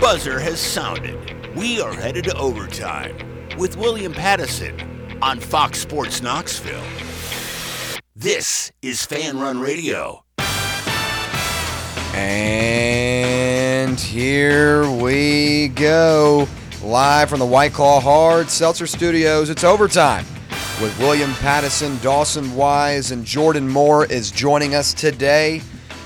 buzzer has sounded. We are headed to overtime with William Pattison on Fox Sports Knoxville. This is Fan Run Radio. And here we go. Live from the White Claw Hard Seltzer Studios. It's overtime with William Pattison, Dawson Wise, and Jordan Moore is joining us today.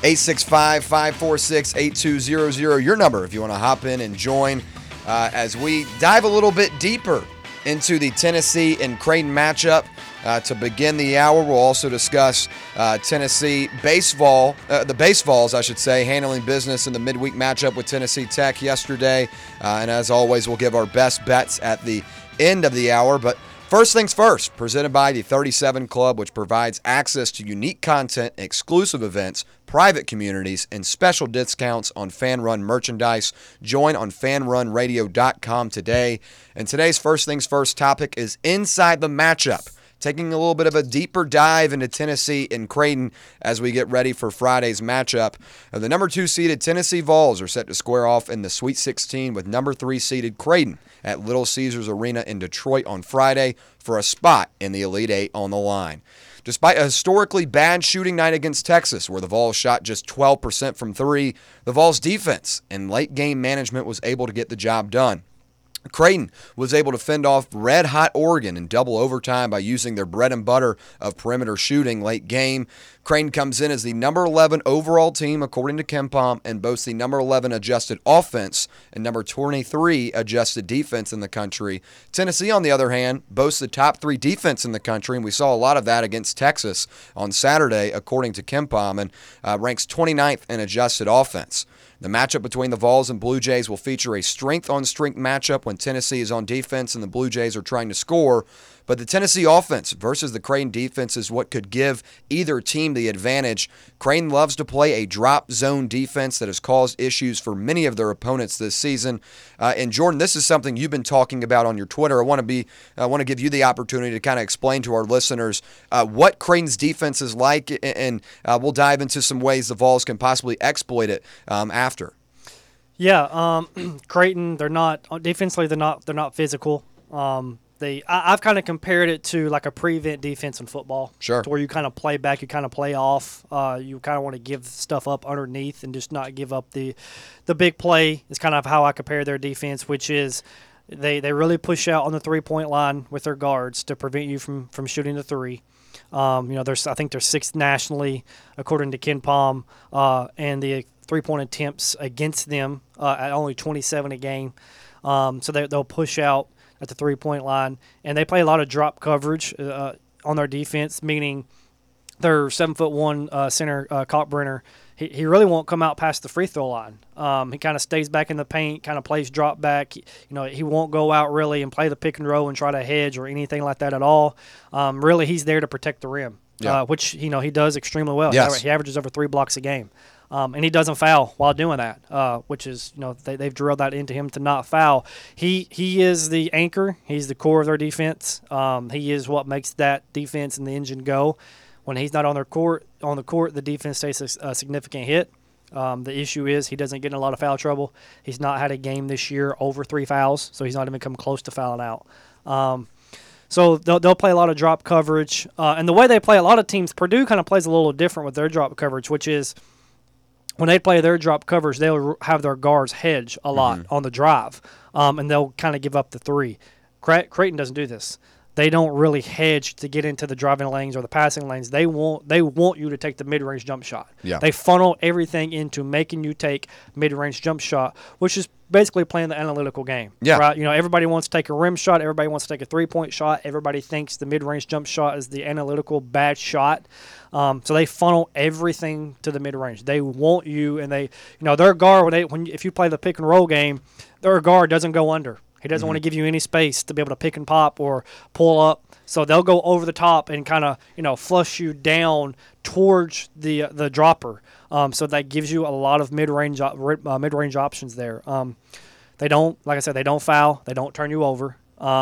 865-546-8200, your number if you want to hop in and join as we dive a little bit deeper into the Tennessee and Creighton matchup. To begin the hour, we'll also discuss Tennessee baseball, the baseballs, I should say, handling business in the midweek matchup with Tennessee Tech yesterday. And as always, we'll give our best bets at the end of the hour. But first things first, presented by the 37 Club, which provides access to unique content, exclusive events, private communities, and special discounts on Fan Run merchandise. Join on fanrunradio.com today. And today's first things first topic is inside the matchup, taking a little bit of a deeper dive into Tennessee and Creighton as we get ready for Friday's matchup. The number 2 seeded Tennessee Vols are set to square off in the Sweet 16 with number 3 seeded Creighton at Little Caesars Arena in Detroit on Friday for a spot in the Elite Eight on the line. Despite a historically bad shooting night against Texas, where the Vols shot just 12% from three, the Vols' defense and late-game management was able to get the job done. Creighton was able to fend off red-hot Oregon in double overtime by using their bread and butter of perimeter shooting late game. Creighton comes in as the number 11 overall team according to KenPom and boasts the number 11 adjusted offense and number 23 adjusted defense in the country. Tennessee, on the other hand, boasts the top 3 defense in the country, and we saw a lot of that against Texas on Saturday according to KenPom, and ranks 29th in adjusted offense. The matchup between the Vols and Blue Jays will feature a strength-on-strength matchup when Tennessee is on defense and the Blue Jays are trying to score. But the Tennessee offense versus the Creighton defense is what could give either team the advantage. Creighton loves to play a drop zone defense that has caused issues for many of their opponents this season. And Jordan, this is something you've been talking about on your Twitter. I want to give you the opportunity to kind of explain to our listeners what Creighton's defense is like, and we'll dive into some ways the Vols can possibly exploit it after. Yeah, Creighton, they're not defensively. They're not physical. I've kind of compared it to like a prevent defense in football. Sure. To where you kind of play back, you kind of play off. You kind of want to give stuff up underneath and just not give up the big play. Is kind of how I compare their defense, which is they really push out on the 3-point line with their guards to prevent you from shooting the three. I think they're 6th nationally according to KenPom, and the 3-point attempts against them at only 27 a game. So they'll push out at the 3-point line, and they play a lot of drop coverage on their defense, meaning their 7'1" center Kalkbrenner, he really won't come out past the free throw line. He kind of stays back in the paint, kind of plays drop back. He won't go out really and play the pick and roll and try to hedge or anything like that at all. Really, he's there to protect the rim, which he does extremely well. Yes. He averages over 3 blocks a game. And he doesn't foul while doing that, which is, they've drilled that into him to not foul. He is the anchor. He's the core of their defense. He is what makes that defense and the engine go. When he's not on the court, the defense takes a significant hit. The issue is he doesn't get in a lot of foul trouble. He's not had a game this year over 3 fouls, so he's not even come close to fouling out. So they'll play a lot of drop coverage. And the way they play, a lot of teams, Purdue kind of plays a little different with their drop coverage, which is – when they play their drop coverage, they'll have their guards hedge a lot on the drive, and they'll kind of give up the three. Creighton doesn't do this. They don't really hedge to get into the driving lanes or the passing lanes. They want you to take the mid-range jump shot. Yeah. They funnel everything into making you take mid-range jump shot, which is basically playing the analytical game. Yeah. Right? Everybody wants to take a rim shot. Everybody wants to take a three-point shot. Everybody thinks the mid-range jump shot is the analytical bad shot. So they funnel everything to the mid-range. They want you, and their guard if you play the pick and roll game, their guard doesn't go under. He doesn't want to give you any space to be able to pick and pop or pull up. So they'll go over the top and kind of, flush you down towards the dropper. So that gives you a lot of mid-range options there. They don't, like I said, they don't foul. They don't turn you over.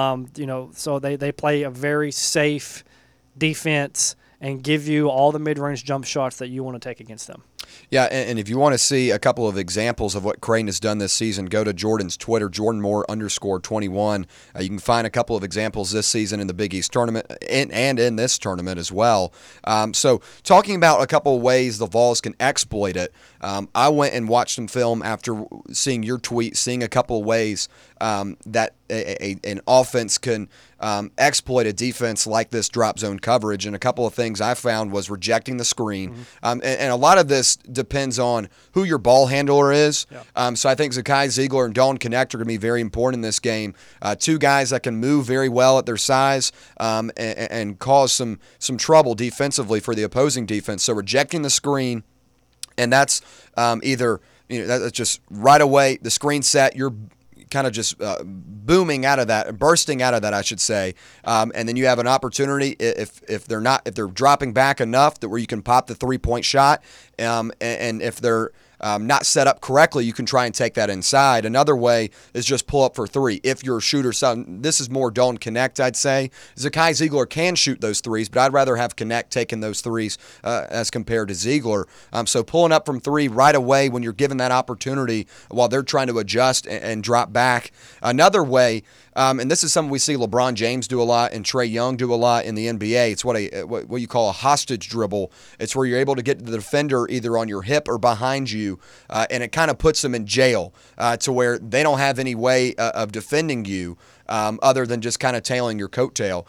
So they play a very safe defense and give you all the mid-range jump shots that you want to take against them. Yeah, and if you want to see a couple of examples of what Creighton has done this season, go to Jordan's Twitter, JordanMoore_21. You can find a couple of examples this season in the Big East tournament and in this tournament as well. So talking about a couple of ways the Vols can exploit it, I went and watched some film after seeing your tweet, seeing a couple of ways that an offense can exploit a defense like this drop zone coverage. And a couple of things I found was rejecting the screen. And a lot of this depends on who your ball handler is. Yeah. So I think Zakai Ziegler and Dalton Knecht are going to be very important in this game. Two guys that can move very well at their size and cause some trouble defensively for the opposing defense. So rejecting the screen, and that's either that's just right away the screen set, you're kind of just bursting out of that, I should say, and then you have an opportunity if they're dropping back enough that where you can pop the 3-point shot, and if they're not set up correctly, you can try and take that inside. Another way is just pull up for three. If you're a shooter, this is more Dalton Knecht, I'd say. Zakai Ziegler can shoot those threes, but I'd rather have Knecht taking those threes as compared to Ziegler. So pulling up from three right away when you're given that opportunity while they're trying to adjust and drop back. Another way, and this is something we see LeBron James do a lot and Trae Young do a lot in the NBA. It's what you call a hostage dribble. It's where you're able to get the defender either on your hip or behind you, and it kind of puts them in jail to where they don't have any way of defending you other than just kind of tailing your coattail.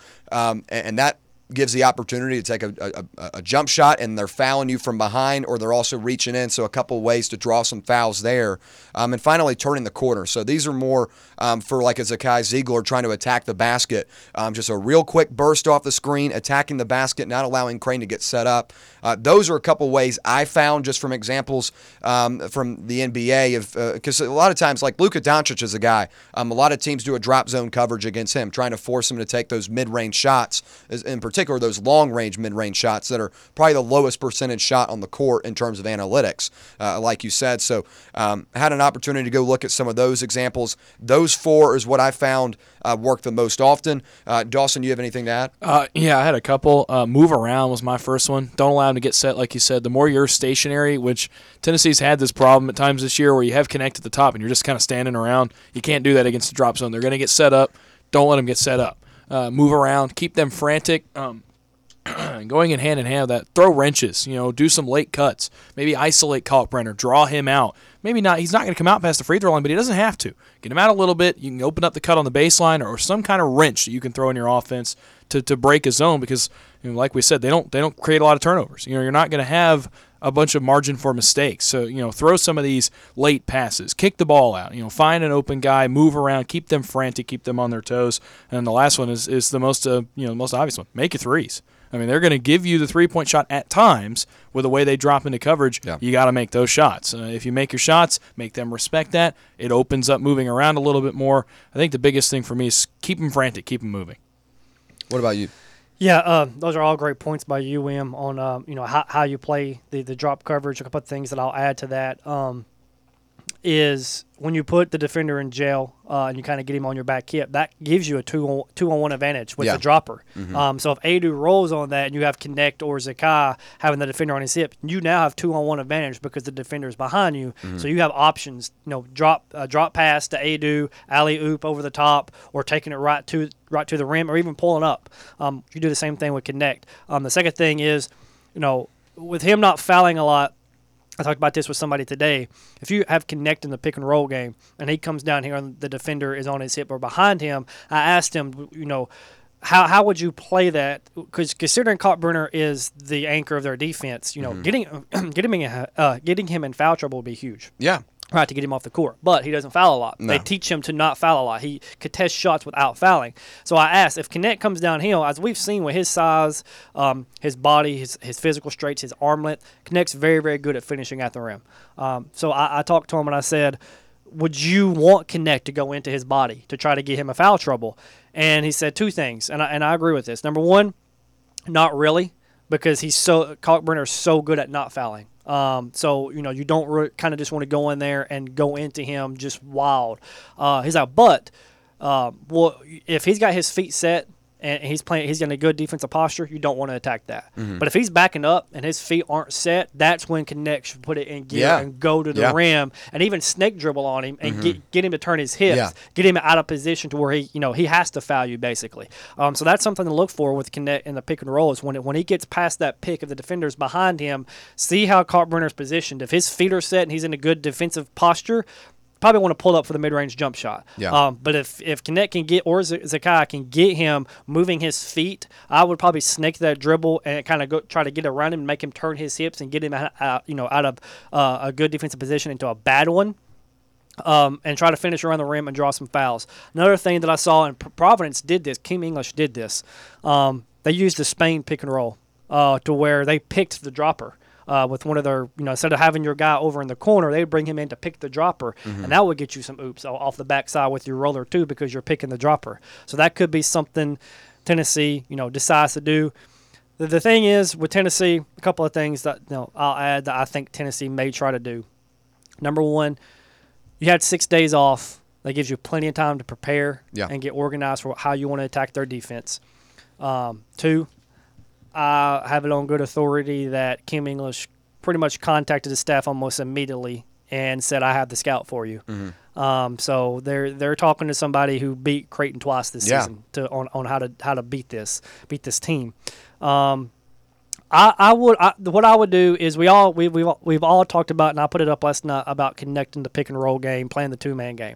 And that gives the opportunity to take a jump shot, and they're fouling you from behind, or they're also reaching in, so a couple ways to draw some fouls there. And finally, turning the corner. So these are more for like a Zakai Ziegler trying to attack the basket. Just a real quick burst off the screen, attacking the basket, not allowing Creighton to get set up. Those are a couple ways I found just from examples from the NBA, because a lot of times, like Luka Doncic is a guy, a lot of teams do a drop zone coverage against him, trying to force him to take those mid-range shots, in particular those long-range mid-range shots that are probably the lowest percentage shot on the court in terms of analytics, like you said. So had an opportunity to go look at some of those examples. Those four is what I found work the most often. Dawson, you have anything to add? Yeah, I had a couple. Move around was my first one. Don't allow him to get set, like you said. The more you're stationary, which Tennessee's had this problem at times this year where you have Knecht at the top and you're just kind of standing around. You can't do that against the drop zone. They're going to get set up. Don't let them get set up. Move around, keep them frantic, going in hand with that. Throw wrenches, do some late cuts. Maybe isolate Kalkbrenner, draw him out. Maybe not. He's not going to come out past the free throw line, but he doesn't have to. Get him out a little bit. You can open up the cut on the baseline or some kind of wrench that you can throw in your offense to break a zone because, like we said, they don't create a lot of turnovers. You're not going to have a bunch of margin for mistakes. So, throw some of these late passes, kick the ball out, find an open guy, move around, keep them frantic, keep them on their toes. And the last one is the most most obvious one. Make your threes. I mean, they're going to give you the three-point shot at times with the way they drop into coverage. Yeah. You got to make those shots. If you make your shots, make them respect that. It opens up moving around a little bit more. I think the biggest thing for me is keep them frantic, keep them moving. What about you? Yeah, those are all great points by you, Wim, on how you play the drop coverage. A couple of things that I'll add to that is when you put the defender in jail and you kind of get him on your back hip, that gives you a two-on-one advantage with the dropper. Mm-hmm. So if Adu rolls on that and you have Knecht or Zakai having the defender on his hip, you now have two-on-one advantage because the defender is behind you. Mm-hmm. So you have options, drop pass to Adu, alley-oop over the top, or taking it right to the rim, or even pulling up. You do the same thing with Knecht. The second thing is, with him not fouling a lot, I talked about this with somebody today. If you have Knecht in the pick and roll game and he comes down here and the defender is on his hip or behind him, I asked him, how would you play that? Because considering Kalkbrenner is the anchor of their defense, getting him in foul trouble would be huge. Yeah. Right, to get him off the court. But he doesn't foul a lot. No. They teach him to not foul a lot. He contests shots without fouling. So I asked, if Knecht comes downhill, as we've seen with his size, his body, his physical strengths, his arm length, Knecht's very, very good at finishing at the rim. So I talked to him and I said, would you want Knecht to go into his body to try to get him a foul trouble? And he said two things, and I agree with this. Number one, not really, because Kalkbrenner's so good at not fouling. So, you don't kind of just want to go in there and go into him just wild. He's like, but if he's got his feet set and he's in a good defensive posture, you don't want to attack that. But if he's backing up and his feet aren't set, that's when Knecht should put it in gear and go to the rim and even snake dribble on him and get him to turn his hips, get him out of position to where he has to foul you basically. So that's something to look for with Knecht in the pick and roll is when he gets past that pick of the defenders behind him, see how Kalkbrenner's positioned. If his feet are set and he's in a good defensive posture, probably want to pull up for the mid-range jump shot. But if Knecht can get, or Zakai can get him moving his feet, I would probably snake that dribble and kind of try to get around him and make him turn his hips and get him out of a good defensive position into a bad one. And try to finish around the rim and draw some fouls. Another thing that I saw, and Providence did this, Kim English did this, they used the Spain pick and roll to where they picked the dropper. With one of their, instead of having your guy over in the corner, they'd bring him in to pick the dropper, and that would get you some oops off the backside with your roller too because you're picking the dropper. So that could be something Tennessee, decides to do. The thing is with Tennessee, a couple of things that I'll add that I think Tennessee may try to do. Number one, you had 6 days off. That gives you plenty of time to prepare and get organized for how you want to attack their defense. Two, I have it on good authority that Kim English pretty much contacted his staff almost immediately and said, "I have the scout for you." So they're talking to somebody who beat Creighton twice this season on how to beat this team. What I would do is we've all talked about, and I put it up last night about connecting the pick and roll game, playing the 2-man game.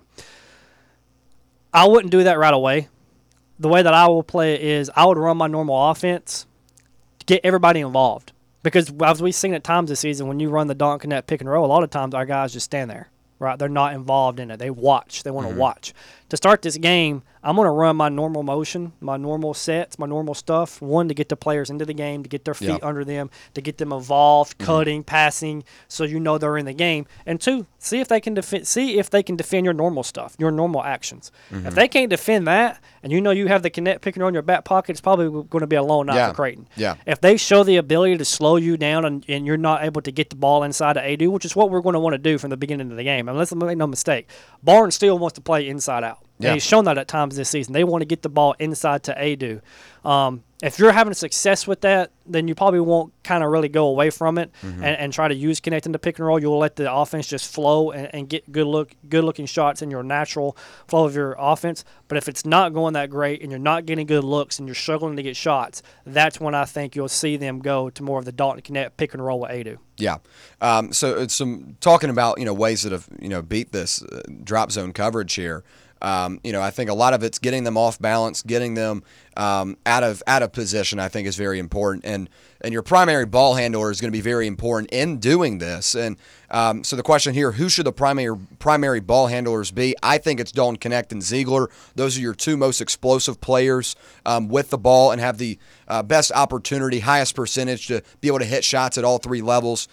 I wouldn't do that right away. The way that I will play it is I would run my normal offense. Get everybody involved, because as we've seen at times this season, when you run the Dalton Knecht pick and roll, a lot of times our guys just stand there, right? They're not involved in it. They watch. They want to watch. To start this game, I'm going to run my normal motion, my normal sets, my normal stuff. One, to get the players into the game, to get their feet under them, to get them involved, cutting, passing, so they're in the game. And two, see if they can defend your normal stuff, your normal actions. If they can't defend that, and you have the Knecht pick and roll in your back pocket, it's probably going to be a long night for Creighton. If they show the ability to slow you down and you're not able to get the ball inside of Adu, which is what we're going to want to do from the beginning of the game, and let's make no mistake, Barnes still wants to play inside out. And he's shown that at times this season. They want to get the ball inside to Adu. If you're having success with that, then you probably won't kind of really go away from it and try to use connecting the pick and roll. You'll let the offense just flow and get good-looking shots in your natural flow of your offense. But if it's not going that great and you're not getting good looks and you're struggling to get shots, that's when I think you'll see them go to more of the Dalton Knecht pick and roll with Adu. Yeah. So it's some talking about ways that have beat this drop zone coverage here. I think a lot of it's getting them off balance, getting them out of position, I think is very important. And your primary ball handler is going to be very important in doing this. And so the question here, who should the primary ball handlers be? I think it's Dalton Knecht and Ziegler. Those are your two most explosive players with the ball and have the best opportunity, highest percentage to be able to hit shots at all three levels.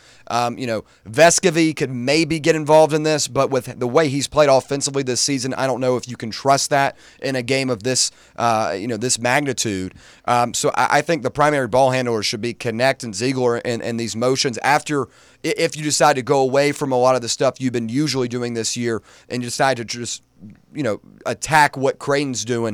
Vescovi could maybe get involved in this, but with the way he's played offensively this season, I don't know if you can trust that in a game of this, this magnitude. So I think the primary ball handlers should be Knecht and Ziegler in these motions after, if you decide to go away from a lot of the stuff you've been usually doing this year and you decide to just attack what Creighton's doing.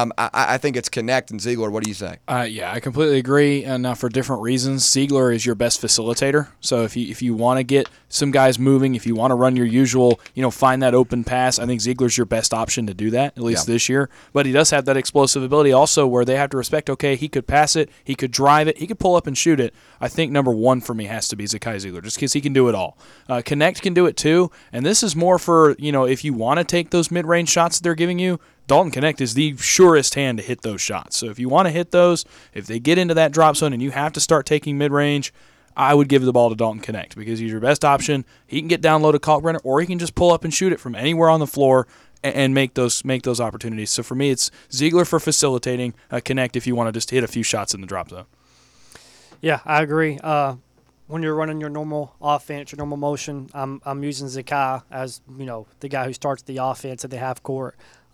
I think it's Knecht and Ziegler. What do you say? Yeah, I completely agree. And now for different reasons, Ziegler is your best facilitator. So if you want to get some guys moving, if you want to run your usual, find that open pass, I think Ziegler's your best option to do that, at least this year. But he does have that explosive ability also where they have to respect, okay, he could pass it, he could drive it, he could pull up and shoot it. I think number one for me has to be Zakai Ziegler, just because he can do it all. Knecht can do it too, and this is more for, if you want to take those mid-range shots that they're giving you, Dalton Knecht is the surest hand to hit those shots. So if you want to hit those, if they get into that drop zone and you have to start taking mid-range, I would give the ball to Dalton Knecht because he's your best option. He can get down low to Kalkbrenner, or he can just pull up and shoot it from anywhere on the floor and make those opportunities. So for me, it's Ziegler for facilitating, Knecht if you want to just hit a few shots in the drop zone. Yeah, I agree. When you're running your normal offense, your normal motion, I'm using Zakai as the guy who starts the offense at the half court.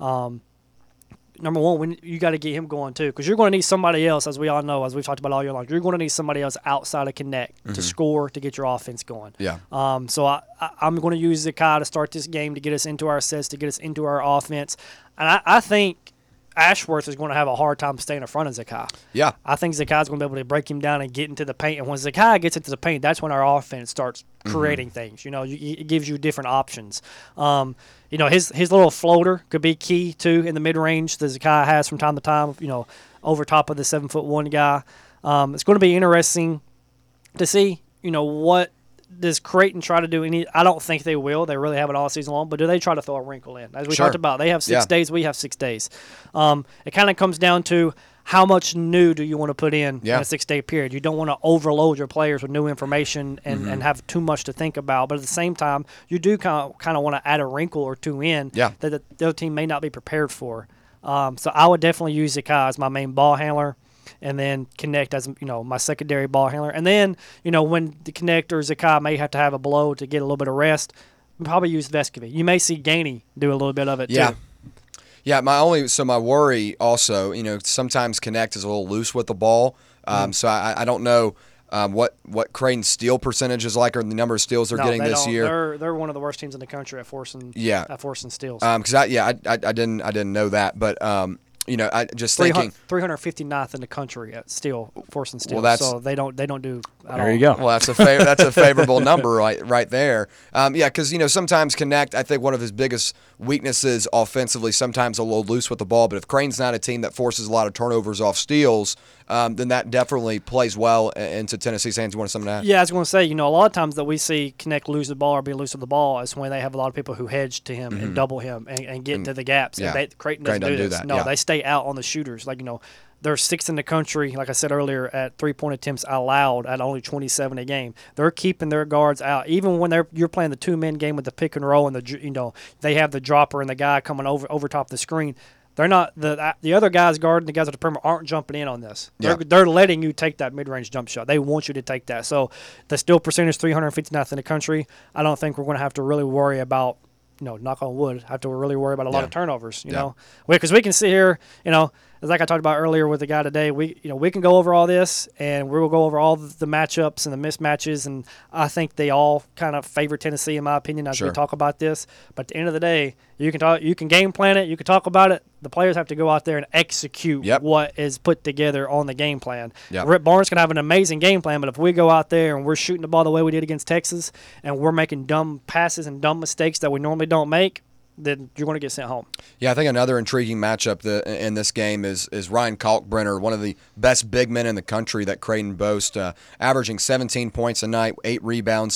Number one, you got to get him going too, because you're going to need somebody else, as we all know, as we've talked about all year long. You're going to need somebody else outside of Knecht to score to get your offense going. Yeah. So I'm going to use Zakai to start this game to get us into our sets, to get us into our offense, and I think Ashworth is going to have a hard time staying in front of Zakai. Yeah. I think Zakai's going to be able to break him down and get into the paint. And when Zakai gets into the paint, that's when our offense starts creating things. It gives you different options. His little floater could be key, too, in the mid-range that Zakai has from time to time, over top of the 7'1" guy. It's going to be interesting to see, what does Creighton try to do? I don't think they will. They really have it all season long. But do they try to throw a wrinkle in? As we talked about, they have 6 days. We have 6 days. It kind of comes down to how much new do you want to put in a 6-day period. You don't want to overload your players with new information and have too much to think about. But at the same time, you do kind of want to add a wrinkle or two in that the other team may not be prepared for. So I would definitely use Zakai as my main ball handler, and then Connect as my secondary ball handler. And then when the Connect or Zakai may have to have a blow to get a little bit of rest, probably use Vescovi. You may see Gainey do a little bit of it too. Yeah, my worry also, sometimes Connect is a little loose with the ball. So I don't know what Creighton's steal percentage is like, or the number of steals they're getting this year. They're one of the worst teams in the country at forcing steals. Because I didn't know that, but I just thinking 359th in the country at forcing steals. Well, so they don't do. There you go. Well, that's a favorable number right there. Because sometimes Connect, I think one of his biggest weaknesses offensively, sometimes a little loose with the ball. But if Creighton's not a team that forces a lot of turnovers off steals, then that definitely plays well into Tennessee's hands. You want something to add? Yeah, I was going to say, a lot of times that we see Connect lose the ball or be loose with the ball is when they have a lot of people who hedge to him and double him and get into the gaps. Yeah. And Creighton doesn't do this. That. No, they stay out on the shooters. They're 6th in the country, like I said earlier, at 3-point attempts allowed at only 27 a game. They're keeping their guards out, even when you're playing the 2-man game with the pick and roll and they have the dropper and the guy coming over top of the screen. They're not the other guys guarding the guys at the perimeter aren't jumping in on this. They're letting you take that mid-range jump shot. They want you to take that. So the steal percentage 359th in the country. I don't think we're going to have to really worry about. Knock on wood, have to really worry about a lot of turnovers, because we can sit here, like I talked about earlier with the guy today, we can go over all this and we will go over all the matchups and the mismatches, and I think they all kind of favor Tennessee in my opinion as we talk about this. But at the end of the day, you can game plan it, you can talk about it. The players have to go out there and execute what is put together on the game plan. Rip Barnes can have an amazing game plan, but if we go out there and we're shooting the ball the way we did against Texas and we're making dumb passes and dumb mistakes that we normally don't make, then you're going to get sent home. Yeah, I think another intriguing matchup in this game is Ryan Kalkbrenner, one of the best big men in the country that Creighton boasts, averaging 17 points a night, 8 rebounds,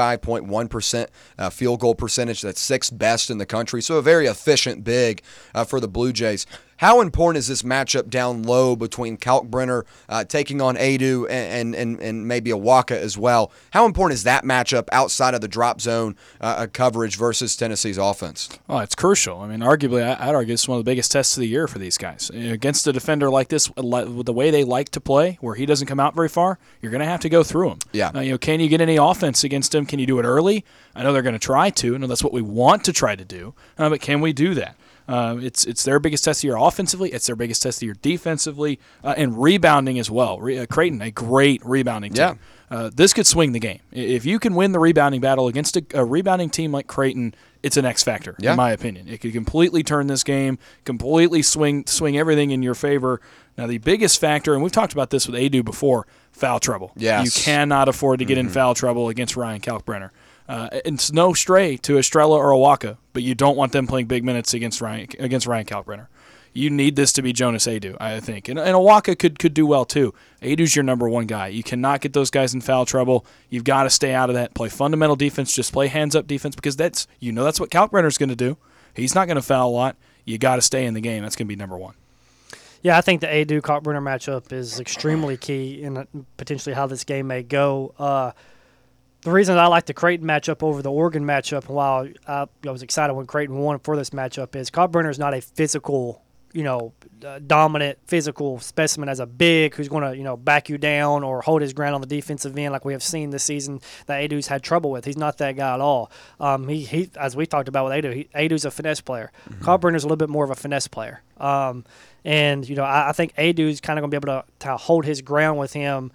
65.1% field goal percentage. That's 6th best in the country. So a very efficient big for the Blue Jays. How important is this matchup down low between Kalkbrenner taking on Adu and maybe Awaka as well? How important is that matchup outside of the drop zone coverage versus Tennessee's offense? Oh, it's crucial. I mean, arguably, I'd argue it's one of the biggest tests of the year for these guys. Against a defender like this, with the way they like to play, where he doesn't come out very far, you're going to have to go through him. Yeah. Can you get any offense against him? Can you do it early? I know they're going to try to. I know that's what we want to try to do. But can we do that? It's their biggest test of the year offensively. It's their biggest test of the year defensively, and rebounding as well. Creighton, a great rebounding team. This could swing the game. If you can win the rebounding battle against a rebounding team like Creighton, it's an X factor, in my opinion. It could completely turn this game, completely swing everything in your favor. Now, the biggest factor, and we've talked about this with Adu before, foul trouble. Yes. You cannot afford to get in foul trouble against Ryan Kalkbrenner. It's no stray to Estrella or Awaka, but you don't want them playing big minutes against Ryan Kalkbrenner. You need this to be Jonas Adu, I think. And Awaka could do well, too. Adu's your number one guy. You cannot get those guys in foul trouble. You've got to stay out of that. Play fundamental defense. Just play hands-up defense because that's what Kalkbrenner's going to do. He's not going to foul a lot. You got to stay in the game. That's going to be number one. Yeah, I think the Adu-Kalkbrenner matchup is extremely key in potentially how this game may go. The reason I like the Creighton matchup over the Oregon matchup, and while I was excited when Creighton won for this matchup, is Kalkbrenner is not a physical, dominant physical specimen as a big who's going to, back you down or hold his ground on the defensive end like we have seen this season that Adu's had trouble with. He's not that guy at all. He as we talked about with Adu, Adu's a finesse player. Kalkbrenner's a little bit more of a finesse player. And, I think Adu's kind of going to be able to hold his ground with him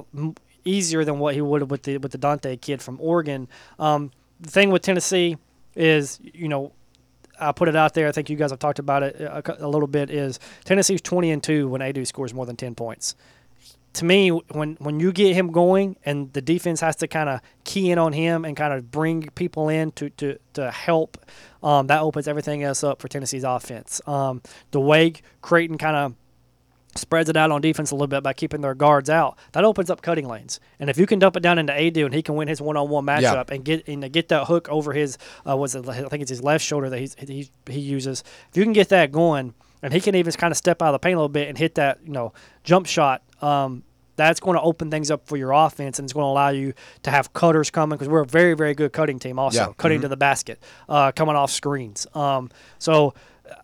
easier than what he would have with the Dante kid from Oregon. The thing with Tennessee is, I put it out there. I think you guys have talked about it a little bit. Is Tennessee's 20-2 when Adu scores more than 10 points. To me, when you get him going and the defense has to kind of key in on him and kind of bring people in to help, that opens everything else up for Tennessee's offense. The way Creighton kind of spreads it out on defense a little bit by keeping their guards out, that opens up cutting lanes. And if you can dump it down into Adu and he can win his one-on-one matchup and get that hook over his I think it's his left shoulder that he uses. If you can get that going and he can even kind of step out of the paint a little bit and hit that jump shot, that's going to open things up for your offense, and it's going to allow you to have cutters coming because we're a very, very good cutting team also, cutting to the basket, coming off screens. So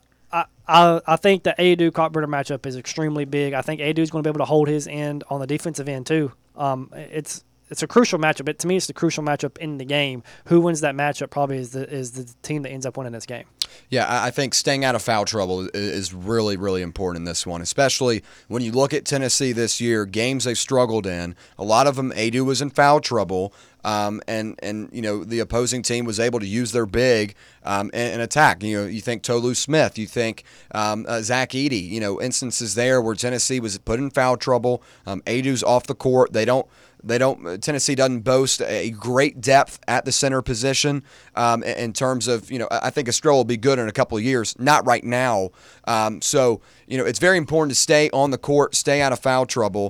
I think the Adu Kalkbrenner matchup is extremely big. I think Adu is going to be able to hold his end on the defensive end too. It's a crucial matchup. But to me, it's the crucial matchup in the game. Who wins that matchup probably is the team that ends up winning this game. Yeah, I think staying out of foul trouble is really, really important in this one, especially when you look at Tennessee this year, games they've struggled in. A lot of them, Adu was in foul trouble, and the opposing team was able to use their big and attack. You think Tolu Smith, you think Zach Edey, instances there where Tennessee was put in foul trouble. Adu's off the court. Tennessee doesn't boast a great depth at the center position in terms of, I think Estrella will be good in a couple of years, not right now. So it's very important to stay on the court, stay out of foul trouble.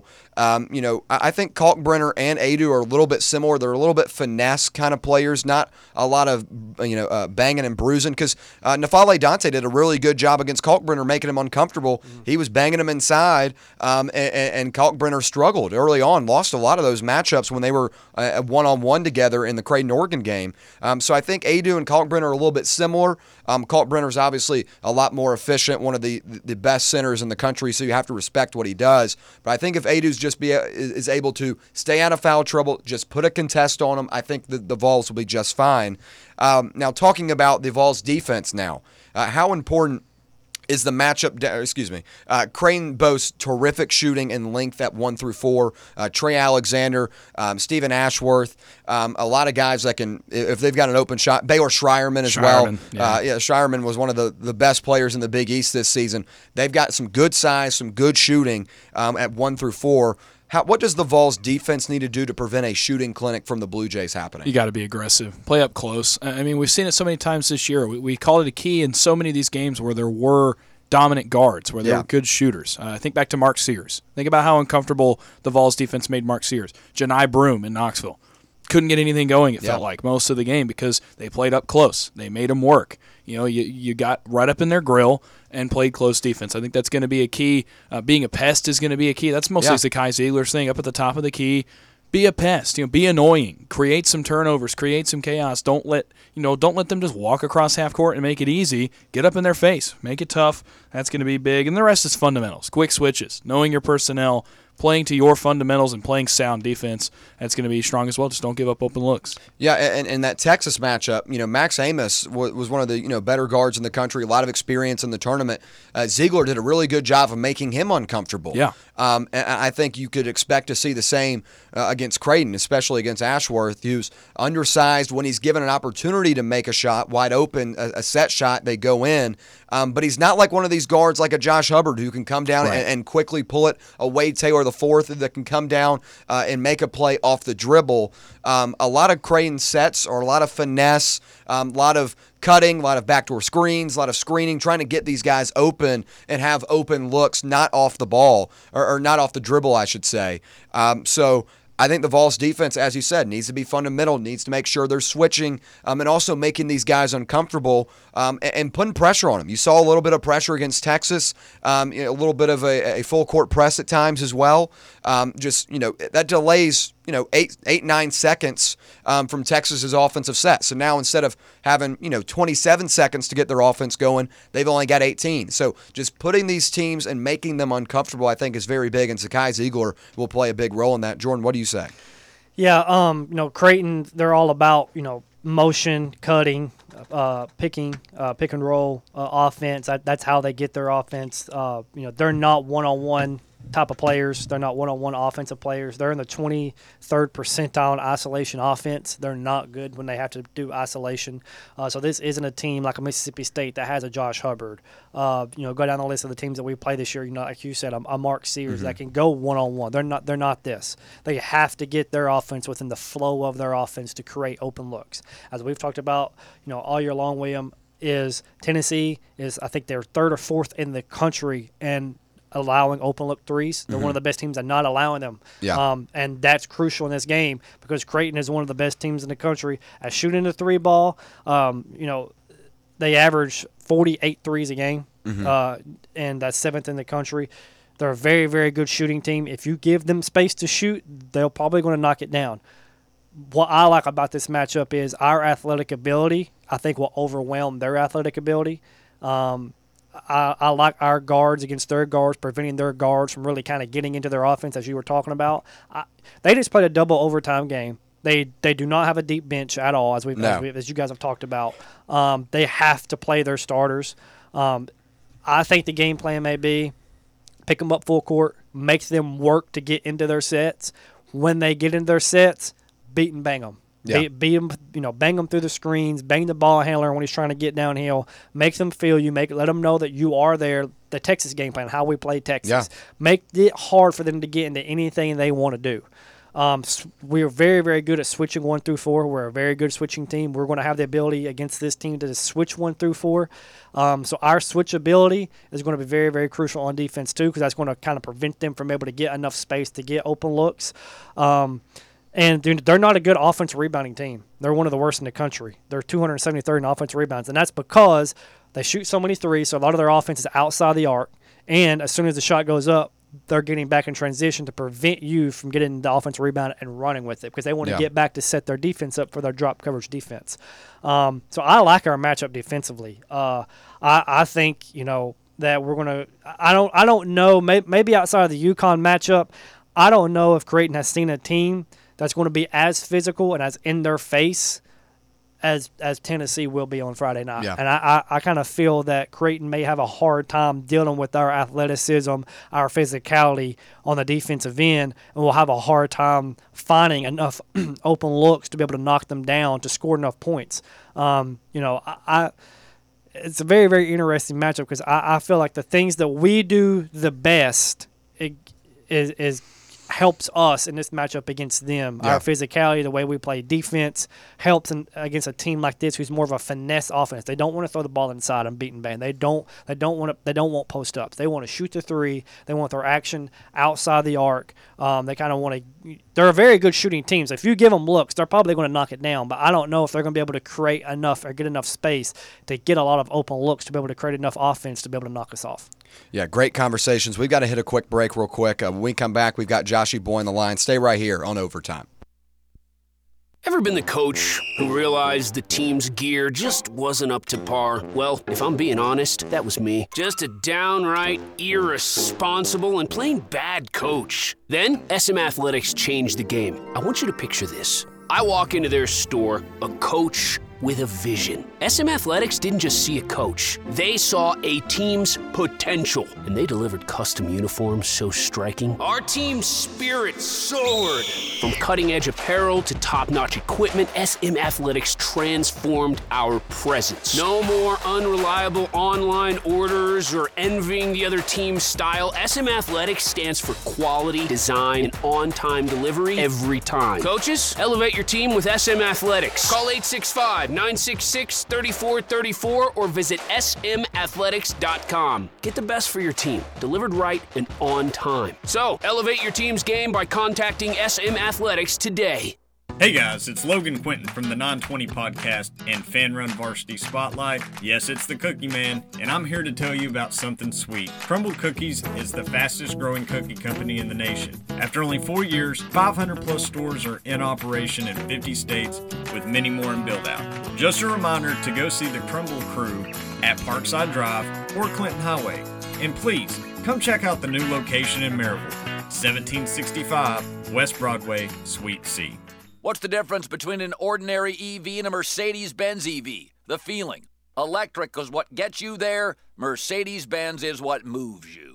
I think Kalkbrenner and Adu are a little bit similar. They're a little bit finesse kind of players, not a lot of, banging and bruising, because N'Faly Dante did a really good job against Kalkbrenner, making him uncomfortable. Mm-hmm. He was banging him inside, and Kalkbrenner struggled early on, lost a lot of those matchups when they were one-on-one together in the Creighton-Oregon game. So I think Adu and Kalkbrenner are a little bit similar. Kalkbrenner's obviously a lot more efficient, one of the best centers in the country, so you have to respect what he does. But I think if Adu's is able to stay out of foul trouble, just put a contest on him, I think the Vols will be just fine. Now, talking about the Vols defense now, how important is the matchup? Creighton boasts terrific shooting and length at 1 through 4. Trey Alexander, Stephen Ashworth, a lot of guys that can, if they've got an open shot. Baylor Schreierman as well. Yeah. Schreierman was one of the best players in the Big East this season. They've got some good size, some good shooting at 1 through 4. What does the Vols defense need to do to prevent a shooting clinic from the Blue Jays happening? You got to be aggressive. Play up close. I mean, we've seen it so many times this year. We called it a key in so many of these games where there were dominant guards, where there were good shooters. Think back to Mark Sears. Think about how uncomfortable the Vols defense made Mark Sears. Janai Broom in Knoxville. Couldn't get anything going, it felt like, most of the game because they played up close. They made them work. You got right up in their grill and played close defense. I think that's going to be a key. Being a pest is going to be a key. That's mostly Zakai Ziegler's thing up at the top of the key. Be a pest. Be annoying. Create some turnovers. Create some chaos. Don't let them just walk across half court and make it easy. Get up in their face. Make it tough. That's going to be big. And the rest is fundamentals. Quick switches. Knowing your personnel. Playing to your fundamentals and playing sound defense, that's going to be strong as well. Just don't give up open looks. Yeah, and that Texas matchup, Max Amos was one of the better guards in the country, a lot of experience in the tournament. Ziegler did a really good job of making him uncomfortable. Yeah. And I think you could expect to see the same against Creighton, especially against Ashworth, who's undersized. When he's given an opportunity to make a shot wide open, a set shot, they go in. But he's not like one of these guards like a Josh Hubbard who can come down and quickly pull it. A Wade Taylor the fourth that can come down and make a play off the dribble. A lot of Creighton sets or a lot of finesse, a lot of cutting, a lot of backdoor screens, a lot of screening, trying to get these guys open and have open looks, not off the ball or not off the dribble, I should say. So I think the Vols defense, as you said, needs to be fundamental, needs to make sure they're switching and also making these guys uncomfortable and putting pressure on them. You saw a little bit of pressure against Texas, a little bit of a full court press at times as well. That delays 8-9 seconds from Texas's offensive set. So now instead of having 27 seconds to get their offense going, they've only got 18. So just putting these teams and making them uncomfortable, I think, is very big, and Zakai Ziegler will play a big role in that. Jordan, what do you say? Yeah, Creighton, they're all about motion, cutting, picking, pick and roll offense. That's how they get their offense. They're not one-on-one type of players. They're not one-on-one offensive players. They're in the 23rd percentile in isolation offense. They're not good when they have to do isolation. So this isn't a team like a Mississippi State that has a Josh Hubbard. Go down the list of the teams that we play this year. Like you said, a Mark Sears that can go one-on-one. They're not this. They have to get their offense within the flow of their offense to create open looks. As we've talked about, all year long, William, is Tennessee is, I think, they're 3rd or 4th in the country and allowing open look threes. They're one of the best teams at not allowing them. Yeah. And that's crucial in this game because Creighton is one of the best teams in the country at shooting the three ball. They average 48 threes a game, and that's 7th in the country. They're a very, very good shooting team. If you give them space to shoot, they're probably going to knock it down. What I like about this matchup is our athletic ability, I think, will overwhelm their athletic ability. I like our guards against their guards, preventing their guards from really kind of getting into their offense, as you were talking about. They just played a double overtime game. They do not have a deep bench at all, as you guys have talked about. They have to play their starters. I think the game plan may be pick them up full court, makes them work to get into their sets. When they get into their sets, beat and bang them. Yeah. Beat them, bang them through the screens, bang the ball handler when he's trying to get downhill. Make them feel you. Let them know that you are there. The Texas game plan, how we play Texas. Yeah. Make it hard for them to get into anything they want to do. We're very, very good at switching 1 through 4. We're a very good switching team. We're going to have the ability against this team to switch 1 through 4. So our switchability is going to be very, very crucial on defense too, because that's going to kind of prevent them from able to get enough space to get open looks. And they're not a good offensive rebounding team. They're one of the worst in the country. They're 273rd in offensive rebounds, and that's because they shoot so many threes, so a lot of their offense is outside the arc. And as soon as the shot goes up, they're getting back in transition to prevent you from getting the offensive rebound and running with it because they want to get back to set their defense up for their drop coverage defense. So I like our matchup defensively. I think, that we're going to – I don't know. Maybe outside of the UConn matchup, I don't know if Creighton has seen a team that's going to be as physical and as in their face as Tennessee will be on Friday night. Yeah. And I kind of feel that Creighton may have a hard time dealing with our athleticism, our physicality on the defensive end, and we'll have a hard time finding enough open looks to be able to knock them down to score enough points. It's a very, very interesting matchup because I feel like the things that we do the best is helps us in this matchup against them. Yeah. Our physicality, the way we play defense, helps against a team like this who's more of a finesse offense. They don't want to throw the ball inside and beat and bang. They don't want post ups. They want to shoot the three. They want their action outside the arc. They kind of want to. They're a very good shooting team. So if you give them looks, they're probably going to knock it down. But I don't know if they're going to be able to create enough or get enough space to get a lot of open looks to be able to create enough offense to be able to knock us off. Yeah, great conversations. We've got to hit a quick break real quick. When we come back, we've got Joshy Boy on the line. Stay right here on Overtime. Ever been the coach who realized the team's gear just wasn't up to par? Well, if I'm being honest, that was me. Just a downright irresponsible and plain bad coach. Then, SM Athletics changed the game. I want you to picture this. I walk into their store, a coach with a vision. SM Athletics didn't just see a coach. They saw a team's potential, and they delivered custom uniforms so striking. Our team's spirit soared. From cutting-edge apparel to top-notch equipment, SM Athletics transformed our presence. No more unreliable online orders or envying the other team's style. SM Athletics stands for quality, design, and on-time delivery every time. Coaches, elevate your team with SM Athletics. Call 865-966-3434 or visit smathletics.com. Get the best for your team, delivered right and on time. So, elevate your team's game by contacting SM Athletics today. Hey guys, it's Logan Quinton from the 920 Podcast and Fan Run Varsity Spotlight. Yes, it's the Cookie Man, and I'm here to tell you about something sweet. Crumble Cookies is the fastest growing cookie company in the nation. After only 4 years, 500 plus stores are in operation in 50 states with many more in build out. Just a reminder to go see the Crumble crew at Parkside Drive or Clinton Highway. And please, come check out the new location in Maryville, 1765 West Broadway, Suite C. What's the difference between an ordinary EV and a Mercedes-Benz EV? The feeling. Electric is what gets you there. Mercedes-Benz is what moves you.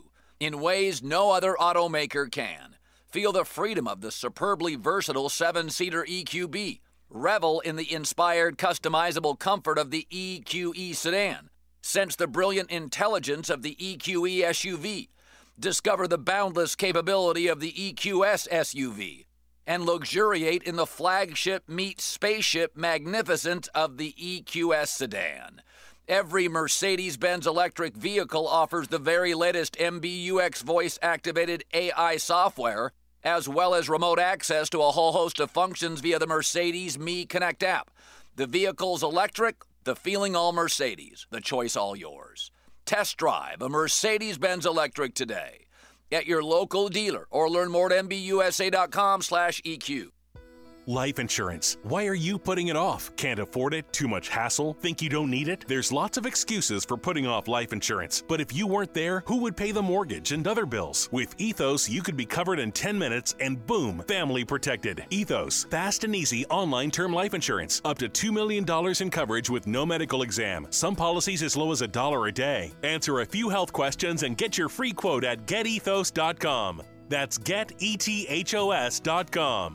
in ways no other automaker can. Feel the freedom of the superbly versatile 7-seater EQB. Revel in the inspired, customizable comfort of the EQE sedan. Sense the brilliant intelligence of the EQE SUV. Discover the boundless capability of the EQS SUV. And luxuriate in the flagship meets spaceship magnificence of the EQS sedan. Every Mercedes-Benz electric vehicle offers the very latest MBUX voice-activated AI software, as well as remote access to a whole host of functions via the Mercedes Me Connect app. The vehicle's electric, the feeling all Mercedes, the choice all yours. Test drive a Mercedes-Benz electric today at your local dealer or learn more at mbusa.com/EQ. Life insurance. Why are you putting it off? Can't afford it? Too much hassle? Think you don't need it? There's lots of excuses for putting off life insurance. But if you weren't there, who would pay the mortgage and other bills? With Ethos, you could be covered in 10 minutes and boom, family protected. Ethos, fast and easy online term life insurance. Up to $2 million in coverage with no medical exam. Some policies as low as $1 a day. Answer a few health questions and get your free quote at getethos.com. That's getethos.com.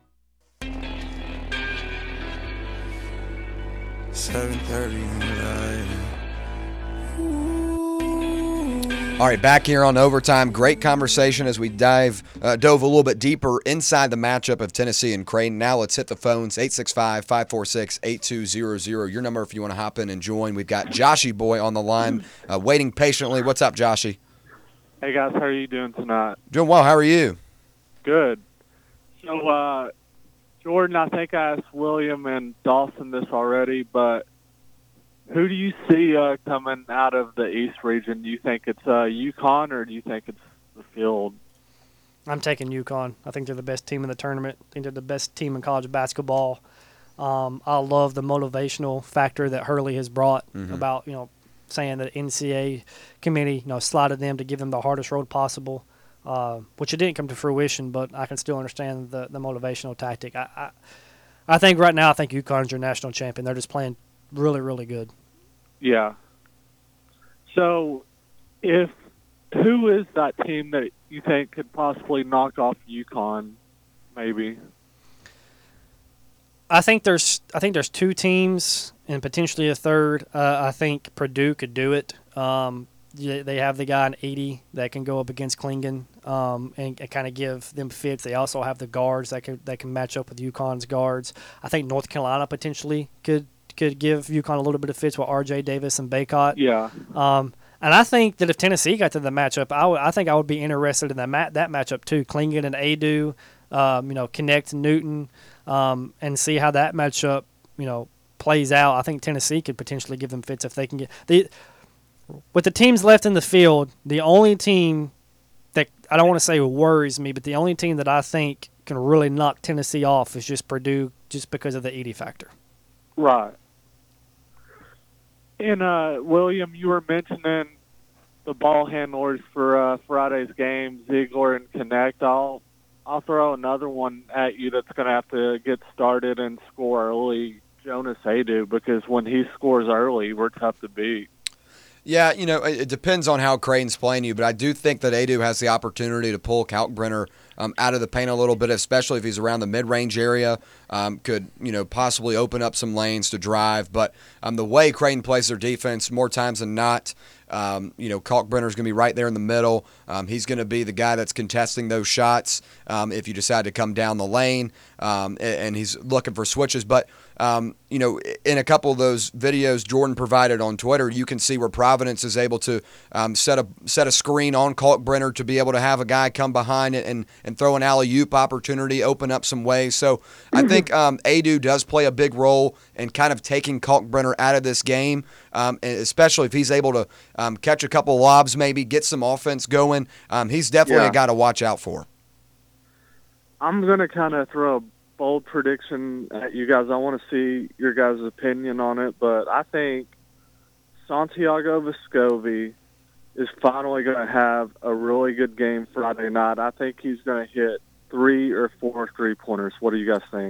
7:30. All right, back here on Overtime. Great conversation as we dove a little bit deeper inside the matchup of Tennessee and Creighton. Now let's hit the phones, 865-546-8200. Your number if you want to hop in and join. We've got Joshy Boy on the line waiting patiently. What's up, Joshy? Hey, guys. How are you doing tonight? Doing well. How are you? Good. So, Jordan, I think I asked William and Dawson this already, but who do you see coming out of the East region? Do you think it's UConn or do you think it's the field? I'm taking UConn. I think they're the best team in the tournament. I think they're the best team in college basketball. I love the motivational factor that Hurley has brought about, saying that the NCAA committee, slotted them to give them the hardest road possible. Which it didn't come to fruition, but I can still understand the motivational tactic. I think right now, UConn's your national champion. They're just playing really, really good. Yeah. So, who is that team that you think could possibly knock off UConn, maybe? I think there's two teams and potentially a third. I think Purdue could do it. They have the guy in 80 that can go up against Klingon and kind of give them fits. They also have the guards that can match up with UConn's guards. I think North Carolina potentially could give UConn a little bit of fits with R.J. Davis and Baycott. Yeah. And I think that if Tennessee got to the matchup, I think I would be interested in that matchup too. Klingon and Adu, Connect and Newton, and see how that matchup plays out. I think Tennessee could potentially give them fits if they can get with the teams left in the field, the only team that I don't want to say worries me, but the only team that I think can really knock Tennessee off is just Purdue, just because of the 80 factor. Right. And, William, you were mentioning the ball handlers for Friday's game, Ziegler and Connect. I'll throw another one at you that's going to have to get started and score early, Jonas Adu, because when he scores early, we're tough to beat. Yeah, it depends on how Creighton's playing you, but I do think that Adu has the opportunity to pull Kalkbrenner out of the paint a little bit, especially if he's around the mid-range area. Could possibly open up some lanes to drive. But the way Creighton plays their defense, more times than not, Kalkbrenner's going to be right there in the middle. He's going to be the guy that's contesting those shots if you decide to come down the lane, and he's looking for switches. But in a couple of those videos Jordan provided on Twitter, you can see where Providence is able to set a screen on Kalkbrenner to be able to have a guy come behind it and throw an alley-oop opportunity, open up some ways. So I think Adu does play a big role in kind of taking Kalkbrenner out of this game, especially if he's able to catch a couple lobs, maybe get some offense going. He's definitely a guy to watch out for. I'm going to kind of throw a bold prediction at you guys. I want to see your guys' opinion on it, but I think Santiago Vescovi is finally going to have a really good game Friday night. I think he's going to hit 3 or 4 3-pointers. What do you guys think?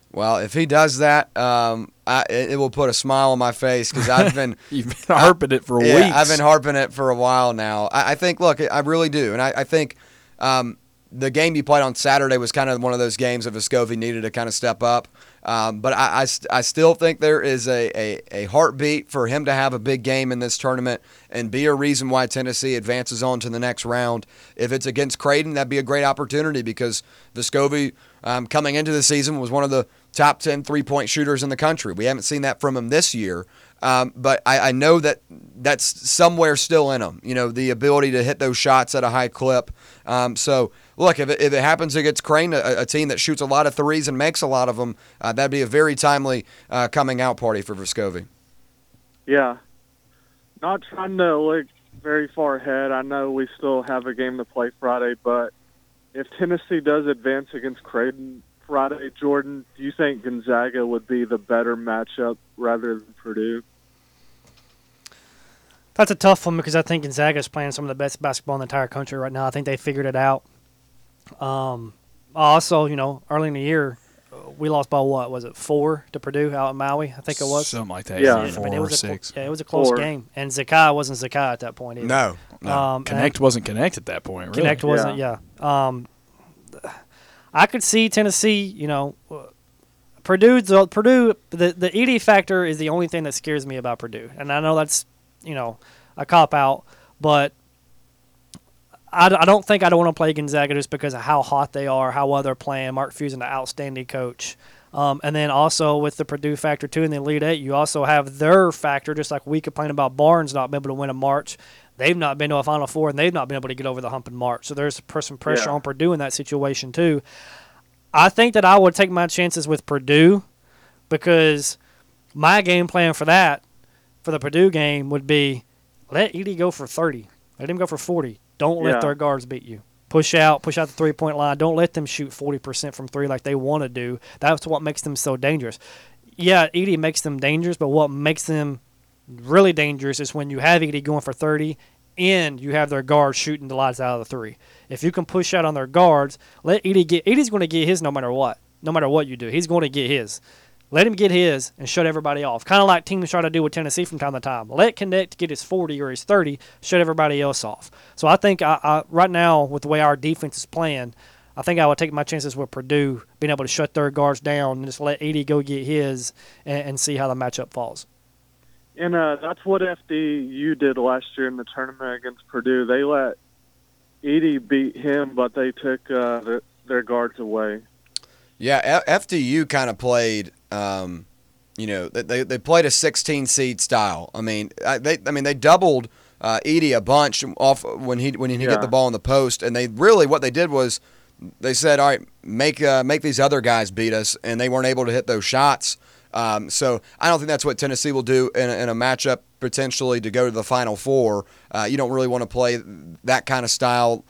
Well, if he does that, it will put a smile on my face because I've been You've been harping it for weeks. I've been harping it for a while now. I think, look, I really do, and I think the game you played on Saturday was kind of one of those games that Vescovi needed to kind of step up. But I still think there is a heartbeat for him to have a big game in this tournament and be a reason why Tennessee advances on to the next round. If it's against Creighton, that'd be a great opportunity because Vescovi, coming into the season, was one of the top 10 three-point shooters in the country. We haven't seen that from him this year, but I know that that's somewhere still in him, the ability to hit those shots at a high clip. So, look, if it happens against Creighton, a team that shoots a lot of threes and makes a lot of them, that'd be a very timely coming out party for Vescovi. Yeah. Not trying to look very far ahead. I know we still have a game to play Friday, but if Tennessee does advance against Creighton Friday, Jordan, do you think Gonzaga would be the better matchup rather than Purdue? That's a tough one because I think Gonzaga is playing some of the best basketball in the entire country right now. I think they figured it out. Also, early in the year, we lost by what was it, 4 to Purdue out in Maui? I think it was something like that. Yeah, 4 it or was 6. it was a close 4. game, and Zakai wasn't Zakai at that point either. No. Connect wasn't Connect at that point. Really. Connect wasn't. Yeah. I could see Tennessee. Purdue. The Edey factor is the only thing that scares me about Purdue, and I know that's a cop out, but I don't think I don't want to play Gonzaga just because of how hot they are, how well they're playing. Mark Fuson, an outstanding coach. And then also with the Purdue factor, too, in the Elite Eight, you also have their factor, just like we complain about Barnes not being able to win in March. They've not been to a Final Four, and they've not been able to get over the hump in March. So there's some pressure on Purdue in that situation, too. I think that I would take my chances with Purdue because my game plan for the Purdue game, would be let Edey go for 30. Let him go for 40. Don't let their guards beat you. Push out the three-point line. Don't let them shoot 40% from three like they want to do. That's what makes them so dangerous. Yeah, Edey makes them dangerous, but what makes them really dangerous is when you have Edey going for 30 and you have their guards shooting the lights out of the three. If you can push out on their guards, let Edey get – Edey's going to get his no matter what. No matter what you do, he's going to get his. Let him get his and shut everybody off. Kind of like teams try to do with Tennessee from time to time. Let Connect get his 40 or his 30, shut everybody else off. So I think I right now, with the way our defense is playing, I think I would take my chances with Purdue being able to shut their guards down and just let Edey go get his and see how the matchup falls. And that's what FDU did last year in the tournament against Purdue. They let Edey beat him, but they took their guards away. Yeah, FDU kind of played, they played a 16 seed style. I mean, they doubled Edey a bunch off when he get the ball in the post, and what they did was they said, all right, make these other guys beat us, and they weren't able to hit those shots. So I don't think that's what Tennessee will do in a matchup potentially to go to the Final Four. You don't really want to play that kind of style.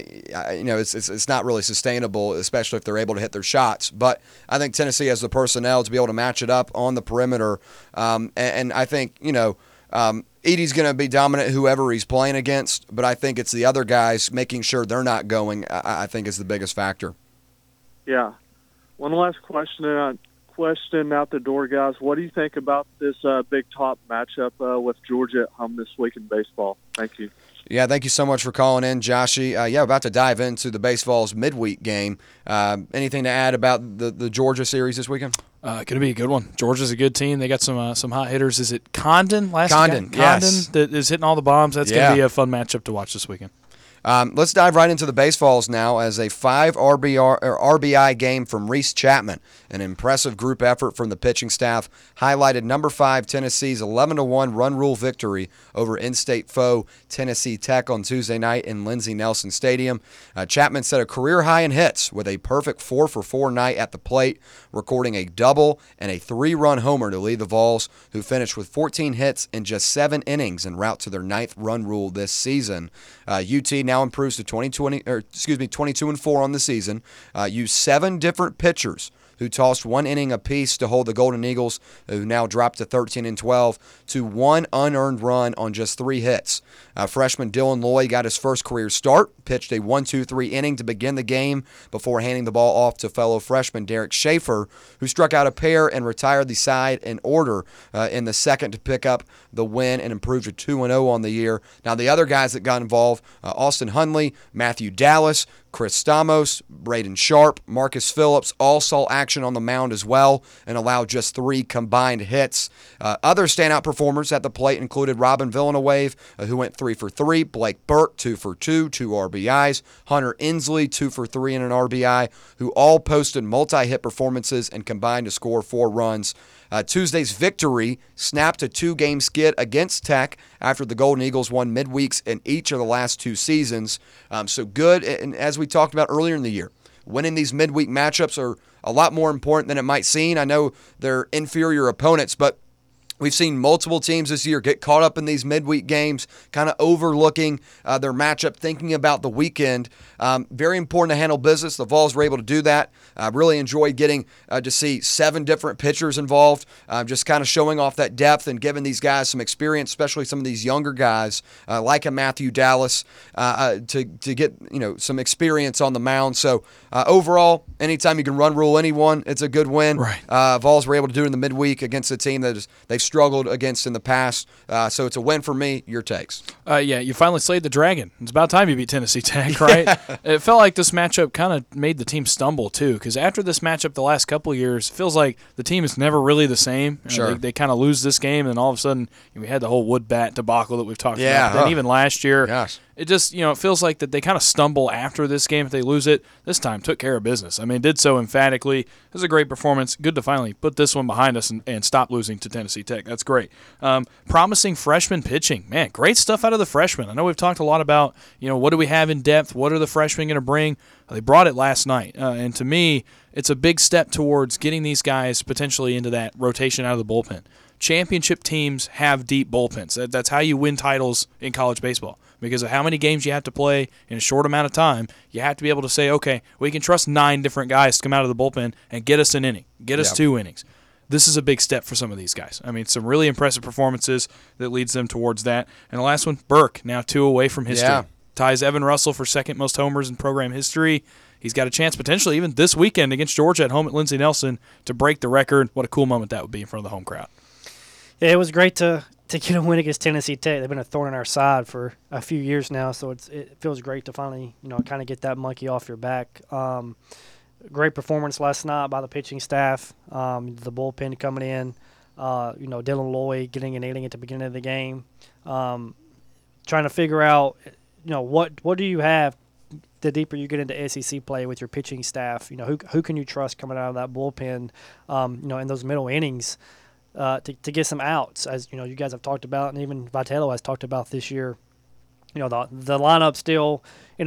It's not really sustainable, especially if they're able to hit their shots. But I think Tennessee has the personnel to be able to match it up on the perimeter. And I think, Edey's going to be dominant whoever he's playing against, but I think it's the other guys making sure they're not going, I think is the biggest factor. Yeah. One last question out the door, guys. What do you think about this Big Top matchup with Georgia at home this week in baseball? Thank you. Yeah, thank you so much for calling in, Joshy. About to dive into the baseball's midweek game. Anything to add about the Georgia series this weekend? Going to be a good one. Georgia's a good team. They got some hot hitters. Is it Condon? Condon, yes. That is hitting all the bombs. That's going to be a fun matchup to watch this weekend. Let's dive right into the baseballs now as a 5 RBI game from Reese Chapman. An impressive group effort from the pitching staff highlighted number 5 Tennessee's 11-1 run rule victory over in-state foe Tennessee Tech on Tuesday night in Lindsey Nelson Stadium. Chapman set a career high in hits with a perfect 4-for-4 night at the plate, recording a double and a 3-run homer to lead the Vols, who finished with 14 hits in just 7 innings en route to their 9th run rule this season. UT now improves to 22-4 on the season. Used 7 different pitchers who tossed 1 inning apiece to hold the Golden Eagles, who now dropped to 13-12, to 1 unearned run on just 3 hits. Freshman Dylan Loy got his first career start, pitched a 1-2-3 inning to begin the game before handing the ball off to fellow freshman Derek Schaefer, who struck out a pair and retired the side in order in the second to pick up the win and improve to 2-0 on the year. Now, the other guys that got involved, Austin Hundley, Matthew Dallas, Chris Stamos, Braden Sharp, Marcus Phillips all saw action on the mound as well and allowed just 3 combined hits. Other standout performers at the plate included Robin Villeneuve, who went 3 for 3, Blake Burke 2 for 2, 2 RBIs, Hunter Inslee 2 for 3 and an RBI, who all posted multi-hit performances and combined to score 4 runs. Tuesday's victory snapped a 2-game skid against Tech after the Golden Eagles won midweeks in each of the last 2 seasons. So good, and as we talked about earlier in the year, winning these midweek matchups are a lot more important than it might seem. I know they're inferior opponents, but we've seen multiple teams this year get caught up in these midweek games, kind of overlooking their matchup, thinking about the weekend. Very important to handle business. The Vols were able to do that. I really enjoyed getting to see 7 different pitchers involved, just kind of showing off that depth and giving these guys some experience, especially some of these younger guys like a Matthew Dallas, to get some experience on the mound. So overall, anytime you can run rule anyone, it's a good win. Right. Vols were able to do it in the midweek against a team that they've struggled against in the past. So it's a win for me. Your takes? Yeah, you finally slayed the dragon. It's about time you beat Tennessee Tech, right? It felt like this matchup kind of made the team stumble, too, because after this matchup the last couple of years, it feels like the team is never really the same. Sure. They kind of lose this game, and all of a sudden we had the whole wood bat debacle that we've talked about. Then even last year, yes. It just, it feels like that they kind of stumble after this game if they lose it. This time took care of business. I mean, did so emphatically. It was a great performance. Good to finally put this one behind us and stop losing to Tennessee Tech. That's great. Promising freshman pitching. Man, great stuff out of the freshmen. I know we've talked a lot about, what do we have in depth? What are the freshmen going to bring? They brought it last night. And to me, it's a big step towards getting these guys potentially into that rotation out of the bullpen. Championship teams have deep bullpens. That's how you win titles in college baseball. Because of how many games you have to play in a short amount of time, you have to be able to say, okay, we can trust 9 different guys to come out of the bullpen and get us an inning, get us 2 innings. This is a big step for some of these guys. I mean, some really impressive performances that leads them towards that. And the last one, Burke, now 2 away from history. Yeah. Ties Evan Russell for second most homers in program history. He's got a chance potentially even this weekend against Georgia at home at Lindsey Nelson to break the record. What a cool moment that would be in front of the home crowd. Yeah, it was great to get a win against Tennessee Tech. They've been a thorn in our side for a few years now, so it feels great to finally, kind of get that monkey off your back. Great performance last night by the pitching staff, the bullpen coming in, Dylan Loy getting an inning at the beginning of the game, trying to figure out, what do you have the deeper you get into SEC play with your pitching staff. Who can you trust coming out of that bullpen, in those middle innings. To get some outs, as you guys have talked about, and even Vitello has talked about this year. The lineup still,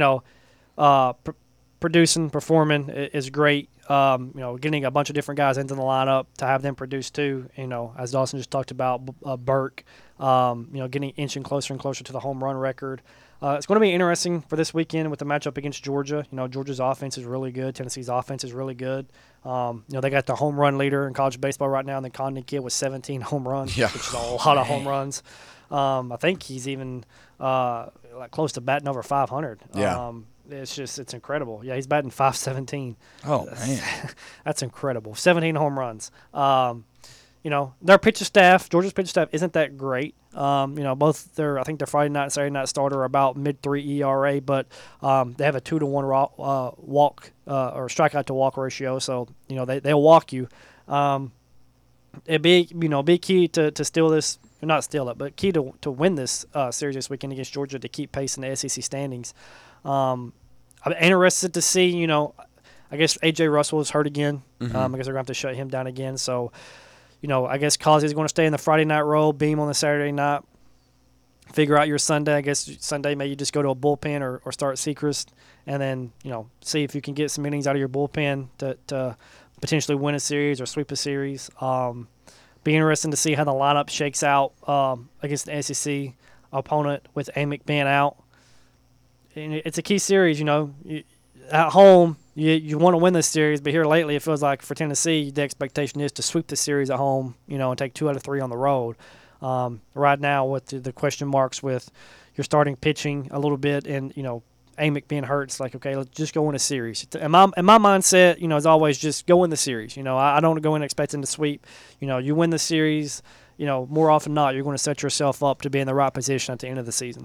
producing, performing is great. Getting a bunch of different guys into the lineup to have them produce too. As Dawson just talked about, Burke, getting inching closer and closer to the home run record. It's going to be interesting for this weekend with the matchup against Georgia. Georgia's offense is really good. Tennessee's offense is really good. They got the home run leader in college baseball right now, and the Condon kid with 17 home runs, which is a lot of home runs. I think he's even close to batting over 500. Yeah. It's incredible. Yeah, he's batting .517. Oh, man. That's incredible. 17 home runs. Their pitching staff, Georgia's pitching staff, isn't that great. Both I think their Friday night and Saturday night starter are about mid-3 ERA, but they have a 2-to-1 walk or strikeout to walk ratio, so they'll walk you. It'd be key to steal this, or not steal it, but key to win this series this weekend against Georgia to keep pace in the SEC standings. I'm interested to see. I guess A.J. Russell is hurt again. Mm-hmm. I guess they're going to have to shut him down again. So, I guess Causey's going to stay in the Friday night role, Beam on the Saturday night. Figure out your Sunday. I guess Sunday maybe you just go to a bullpen or start Sechrist, and then, see if you can get some innings out of your bullpen to potentially win a series or sweep a series. Be interesting to see how the lineup shakes out against the SEC opponent with Amick being out. And it's a key series, at home. you want to win this series, but here lately it feels like for Tennessee the expectation is to sweep the series at home, and take 2 out of 3 on the road. Right now with the question marks with your starting pitching a little bit and, Amick being hurt, it's like, okay, let's just go in a series. And my mindset, is always just go in the series. I don't go in expecting to sweep. You win the series, more often than not, you're going to set yourself up to be in the right position at the end of the season.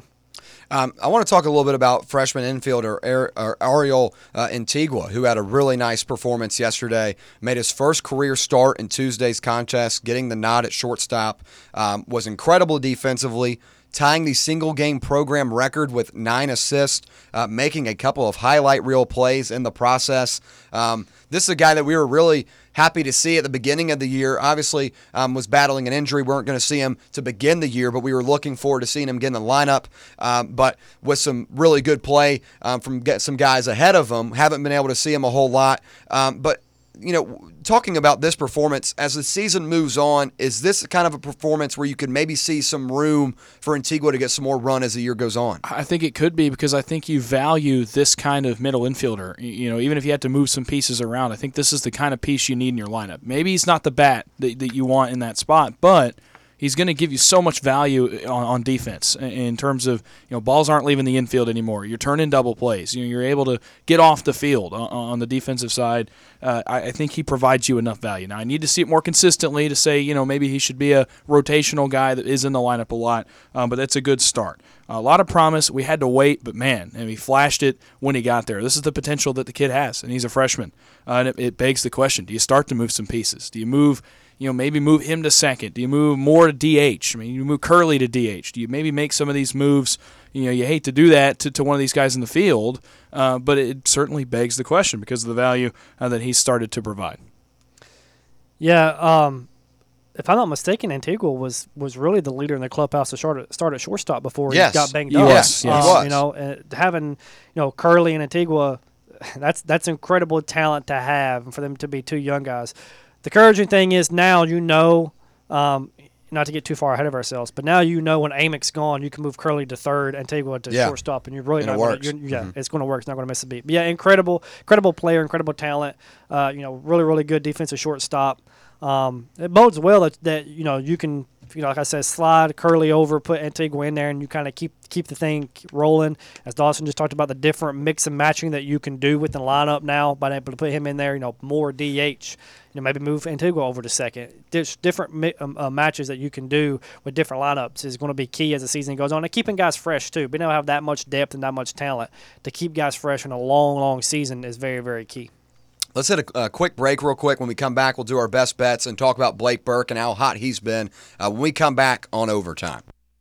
I want to talk a little bit about freshman infielder Ariel Antigua, who had a really nice performance yesterday, made his first career start in Tuesday's contest, getting the nod at shortstop, was incredible defensively, tying the single-game program record with 9 assists, making a couple of highlight reel plays in the process. This is a guy that we were really happy to see at the beginning of the year. Obviously, was battling an injury. We weren't going to see him to begin the year, but we were looking forward to seeing him get in the lineup. But with some really good play from some guys ahead of him, haven't been able to see him a whole lot. But talking about this performance, as the season moves on, is this kind of a performance where you could maybe see some room for Antigua to get some more run as the year goes on? I think it could be, because I think you value this kind of middle infielder. Even if you had to move some pieces around, I think this is the kind of piece you need in your lineup. Maybe he's not the bat that you want in that spot, but he's going to give you so much value on defense in terms of, balls aren't leaving the infield anymore. You're turning double plays. You're able to get off the field on the defensive side. I think he provides you enough value. Now, I need to see it more consistently to say, maybe he should be a rotational guy that is in the lineup a lot, but that's a good start. A lot of promise. We had to wait, but man, he flashed it when he got there. This is the potential that the kid has, and he's a freshman. And it begs the question, do you start to move some pieces? Do you move maybe move him to second? Do you move more to DH? You move Curley to DH. Do you maybe make some of these moves? You hate to do that to one of these guys in the field, but it certainly begs the question because of the value that he's started to provide. Yeah, if I'm not mistaken, Antigua was really the leader in the clubhouse to start at shortstop before he got banged up. Yes, he was. Having Curley and Antigua, that's incredible talent to have, and for them to be 2 young guys. The encouraging thing is now not to get too far ahead of ourselves, but now when Amick's gone, you can move Curley to third, Antigua to shortstop, and you're really not going to. It's going to work. It's not going to miss a beat. But yeah, incredible player, incredible talent. Really, really good defensive shortstop. It bodes well that you can, like I said, slide Curley over, put Antigua in there, and you kind of keep the thing rolling. As Dawson just talked about, the different mix and matching that you can do within the lineup now, by able to put him in there, more DH. Maybe move Antigua over to second. There's different matches that you can do with different lineups is going to be key as the season goes on. And keeping guys fresh, too. Being able to have that much depth and that much talent to keep guys fresh in a long, long season is very, very key. Let's hit a quick break real quick. When we come back, we'll do our best bets and talk about Blake Burke and how hot he's been when we come back on Overtime.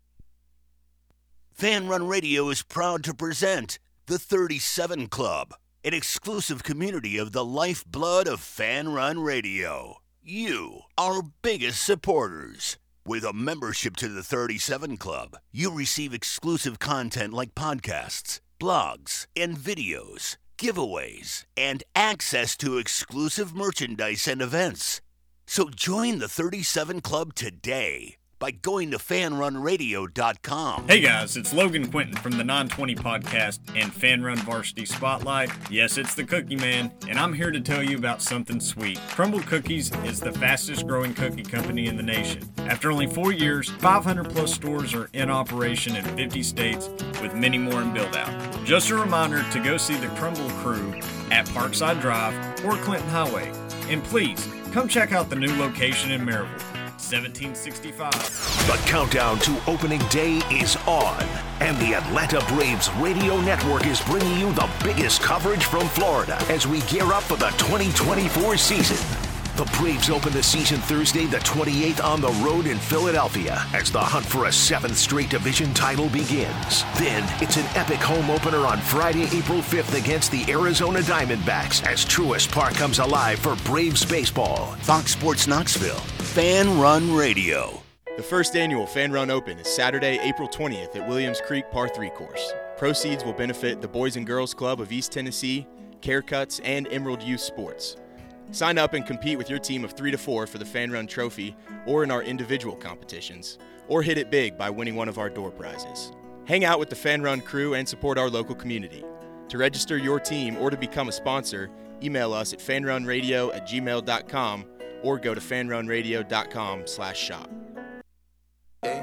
Fan Run Radio is proud to present the 37 Club, an exclusive community of the lifeblood of Fan Run Radio. You, our biggest supporters. With a membership to the 37 Club, you receive exclusive content like podcasts, blogs, and videos, giveaways, and access to exclusive merchandise and events. So join the 37 Club today by going to fanrunradio.com. Hey guys, it's Logan Quinton from the Non-20 Podcast and Fan Run Varsity Spotlight. Yes, it's the Cookie Man, and I'm here to tell you about something sweet. Crumbl Cookies is the fastest growing cookie company in the nation. After only 4 years, 500 plus stores are in operation in 50 states, with many more in build out. Just a reminder to go see the Crumbl crew at Parkside Drive or Clinton Highway. And please, come check out the new location in Maryville. 1765. The countdown to opening day is on, and the Atlanta Braves radio network is bringing you the biggest coverage from Florida as we gear up for the 2024 season. The Braves open the season Thursday the 28th on the road in Philadelphia as the hunt for a 7th straight division title begins. Then it's an epic home opener on Friday, April 5th against the Arizona Diamondbacks as Truist Park comes alive for Braves baseball. Fox Sports Knoxville, Fan Run Radio. The first annual Fan Run Open is Saturday, April 20th at Williams Creek Par 3 course. Proceeds will benefit the Boys and Girls Club of East Tennessee, Care Cuts, and Emerald Youth Sports. Sign up and compete with your team of 3 to 4 for the Fan Run Trophy or in our individual competitions, or hit it big by winning one of our door prizes. Hang out with the Fan Run crew and support our local community. To register your team or to become a sponsor, email us at fanrunradio@gmail.com or go to fanrunradio.com/shop. Okay.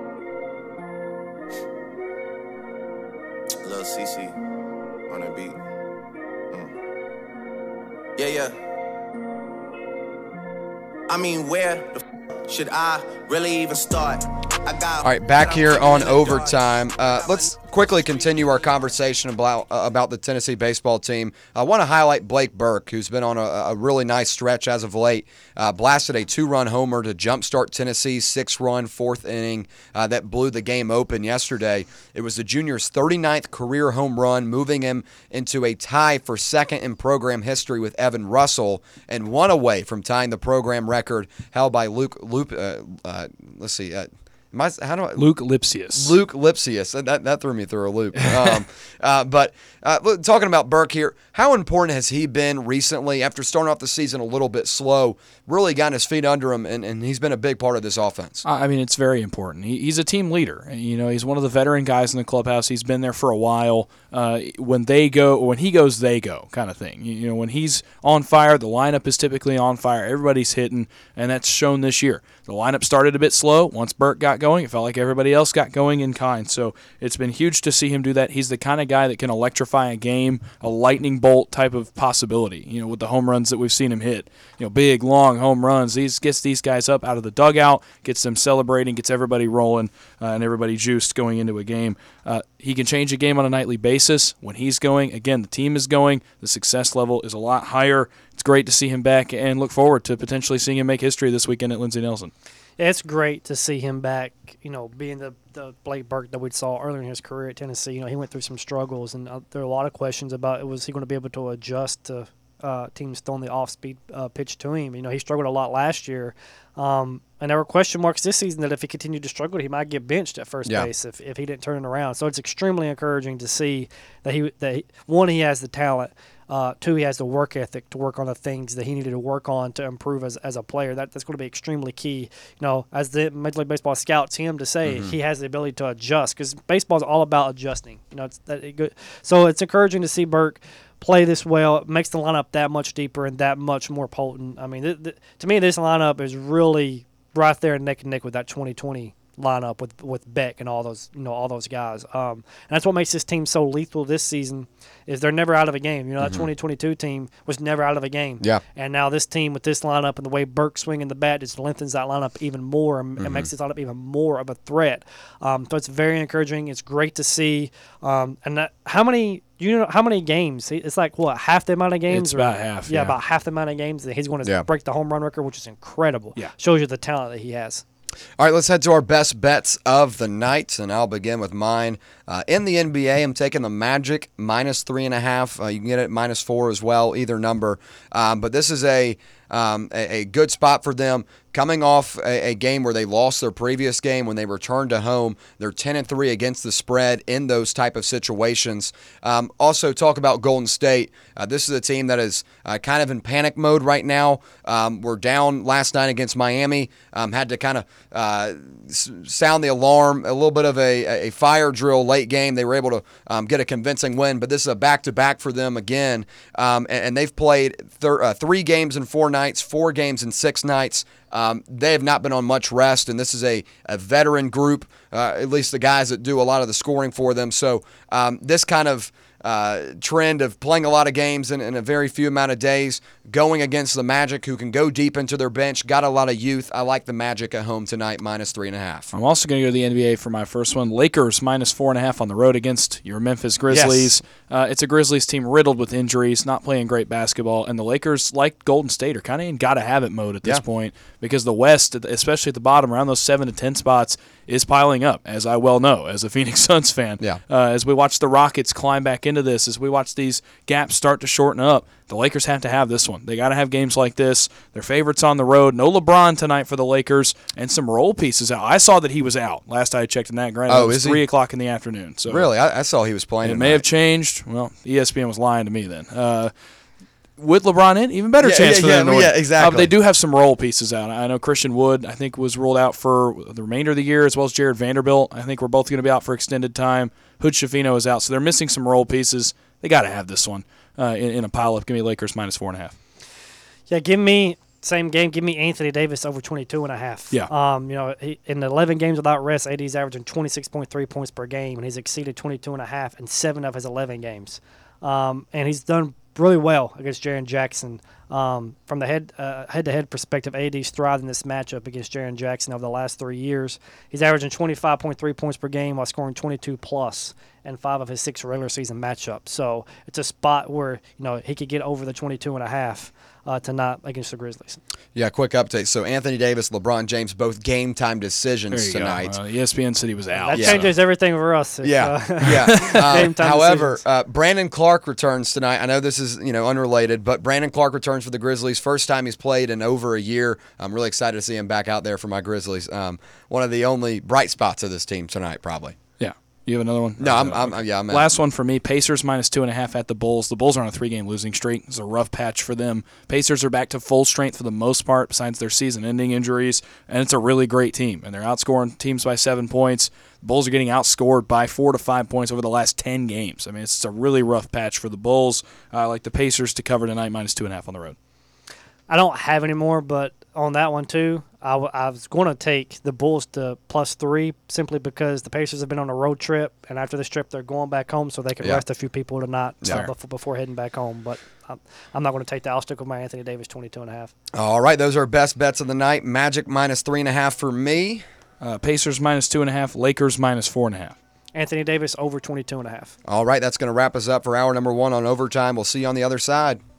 Lil CC on the beat. Yeah. I mean, where the should I really even start? All right, back here on Overtime. Let's quickly continue our conversation about the Tennessee baseball team. I want to highlight Blake Burke, who's been on a really nice stretch as of late. Blasted a 2-run homer to jumpstart Tennessee's 6-run fourth inning that blew the game open yesterday. It was the junior's 39th career home run, moving him into a tie for second in program history with Evan Russell, and one away from tying the program record held by Luke Lipsius. Luke Lipsius. That threw me through a loop. But talking about Burke here, how important has he been recently after starting off the season a little bit slow, really gotten his feet under him, and he's been a big part of this offense? I mean, it's very important. He's a team leader. You know, he's one of the veteran guys in the clubhouse. He's been there for a while. When he goes, they go kind of thing. You know, when he's on fire, the lineup is typically on fire. Everybody's hitting, and that's shown this year. The lineup started a bit slow. Once Burke got going, it felt like everybody else got going in kind. So it's been huge to see him do that. He's the kind of guy that can electrify a game, a lightning bolt type of possibility, you know, with the home runs that we've seen him hit. You know, big, long home runs. He gets these guys up out of the dugout, gets them celebrating, gets everybody rolling, and everybody juiced going into a game. He can change a game on a nightly basis. When he's going, again, the team is going, the success level is a lot higher. It's great to see him back and look forward to potentially seeing him make history this weekend at Lindsey Nelson. Yeah, it's great to see him back, you know, being the Blake Burke that we saw earlier in his career at Tennessee. You know, he went through some struggles, and there are a lot of questions about was he going to be able to adjust to teams throwing the off-speed pitch to him. You know, he struggled a lot last year. And there were question marks this season that if he continued to struggle, he might get benched at first base if he didn't turn it around. So it's extremely encouraging to see that he has the talent. 2, he has the work ethic to work on the things that he needed to work on to improve as a player. That's going to be extremely key. You know, as the Major League Baseball scouts him to say, he has the ability to adjust because baseball is all about adjusting. You know, so it's encouraging to see Burke play this well. It makes the lineup that much deeper and that much more potent. I mean, to me, this lineup is really right there neck and neck with that 2020 lineup with Beck and all those guys. And that's what makes this team so lethal this season is they're never out of a game. You know, that 2022 team was never out of a game. Yeah. And now this team with this lineup and the way Burke's swinging the bat just lengthens that lineup even more and makes this lineup even more of a threat. So it's very encouraging. It's great to see. And that, how many games? It's like, what, half the amount of games? It's about half. Yeah, about half the amount of games that he's going to break the home run record, which is incredible. Yeah. Shows you the talent that he has. All right, let's head to our best bets of the night, and I'll begin with mine. In the NBA, I'm taking the Magic -3.5. You can get it -4 as well, either number. But this is a good spot for them. Coming off a game where they lost their previous game when they returned to home, they're 10-3 against the spread in those type of situations. Also, talk about Golden State. This is a team that is kind of in panic mode right now. We're down last night against Miami. Had to kind of sound the alarm. A little bit of a fire drill late game. They were able to get a convincing win, but this is a back-to-back for them again. And they've played 3 games in 4 nights, 4 games in 6 nights. They have not been on much rest, and this is a veteran group, at least the guys that do a lot of the scoring for them. So this kind of trend of playing a lot of games in a very few amount of days, going against the Magic, who can go deep into their bench, got a lot of youth. I like the Magic at home tonight, -3.5. I'm also going to go to the NBA for my first one. Lakers -4.5 on the road against your Memphis Grizzlies. Yes. It's a Grizzlies team riddled with injuries, not playing great basketball, and the Lakers, like Golden State, are kind of in gotta-have-it mode at this point because the West, especially at the bottom, around those 7 to 10 spots, is piling up, as I well know, as a Phoenix Suns fan. Yeah. As we watch the Rockets climb back into this, as we watch these gaps start to shorten up, the Lakers have to have this one. They got to have games like this. They're favorites on the road. No LeBron tonight for the Lakers, and some role pieces out. I saw that he was out last I checked in that. Granted, it was 3 o'clock in the afternoon. So really? I saw he was playing. It may have changed. Well, ESPN was lying to me then. With LeBron in, even better chance for them. Yeah, exactly. They do have some role pieces out. I know Christian Wood, I think, was ruled out for the remainder of the year, as well as Jared Vanderbilt. I think we're both going to be out for extended time. Hood Schifino is out, so they're missing some role pieces. they got to have this one in a pile-up. Give me Lakers minus 4.5. Yeah, give me same game. Give me Anthony Davis over 22.5. Yeah. In the 11 games without rest, AD's averaging 26.3 points per game, and he's exceeded 22.5 in 7 of his 11 games. And he's done really well against Jaren Jackson. From the head-to-head perspective, AD's thrived in this matchup against Jaren Jackson over the last 3 years. He's averaging 25.3 points per game while scoring 22+ in 5 of his 6 regular season matchups. So it's a spot where he could get over the 22.5 tonight against the Grizzlies. Yeah, quick update. So Anthony Davis, LeBron James, both game-time decisions tonight. ESPN said he was out. That changes everything for us. However, Brandon Clark returns tonight. I know this is unrelated, but Brandon Clark returns for the Grizzlies. First time he's played in over a year. I'm really excited to see him back out there for my Grizzlies. One of the only bright spots of this team tonight, probably. Yeah. You have another one? No, I'm out. Last one for me, Pacers minus 2.5 at the Bulls. The Bulls are on a 3-game losing streak. It's a rough patch for them. Pacers are back to full strength for the most part, besides their season-ending injuries, and it's a really great team. And they're outscoring teams by 7 points. The Bulls are getting outscored by 4 to 5 points over the last 10 games. I mean, it's a really rough patch for the Bulls. I like the Pacers to cover tonight, minus 2.5 on the road. I don't have any more, but on that one too, I was going to take the Bulls to +3 simply because the Pacers have been on a road trip, and after this trip they're going back home so they can rest a few people tonight before heading back home. But I'm not going to take that. I'll stick with my Anthony Davis 22.5. All right, those are our best bets of the night. Magic minus 3.5 for me. Pacers minus 2.5, Lakers minus 4.5. Anthony Davis over 22.5. All right, that's going to wrap us up for hour number 1 on Overtime. We'll see you on the other side.